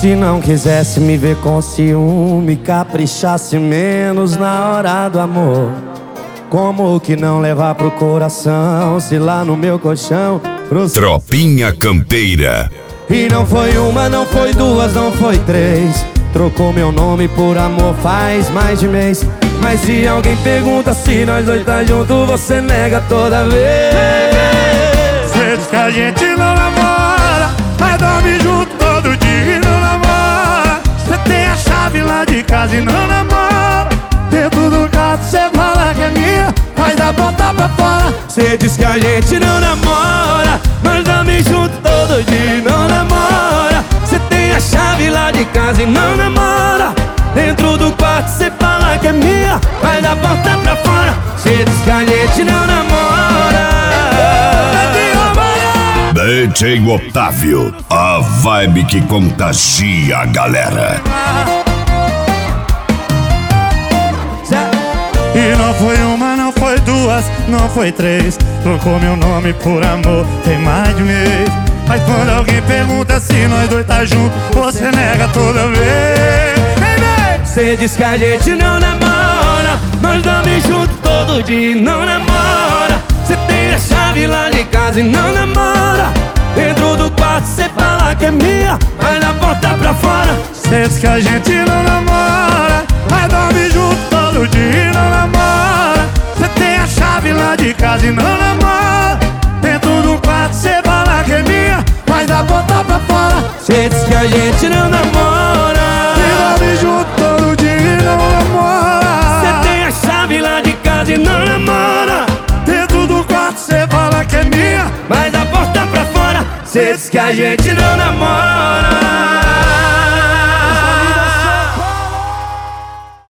Se não quisesse me ver com ciúme, caprichasse menos na hora do amor. Como que não levar pro coração, se lá no meu colchão Tropinha Campeira. E não foi uma, não foi duas, não foi três. Trocou meu nome por amor faz mais de mês. Mas se alguém pergunta se nós dois tá junto, você nega toda vez. Cê diz que a gente não namora, mas dorme junto todo dia e não namora. Cê tem a chave lá de casa e não namora. Dentro do quarto cê fala que é minha, mas dá botar pra fora. Cê diz que a gente não namora, mas dorme junto todo dia e não namora. Cê tem a chave lá de casa e não namora. Dentro do quarto cê fala que é minha, mas dá botar pra fora. Cê diz que a gente não namora. DJ Otávio, a vibe que contagia a galera. E não foi uma, não foi duas, não foi três. Trocou meu nome por amor, tem mais de mês. Mas quando alguém pergunta se nós dois tá junto, você nega toda vez. Cê diz que a gente não namora, nós dorme junto todo dia e não namora. Cê tem a chave lá de casa e não namora. Dentro do quarto cê fala que é minha, mas na porta pra fora. Cê diz que a gente não namora, mas dorme junto todo dia e não namora. Cê tem a chave lá de casa e não namora. Dentro do quarto cê fala que é minha, mas dá botar pra fora. Cê diz que a gente não namora, e dorme junto todo dia e não namora. cê tem a chave lá de casa e não namora. Dentro do quarto cê fala que é minha, mas dá porta pra fora. Cê diz que a gente não namora.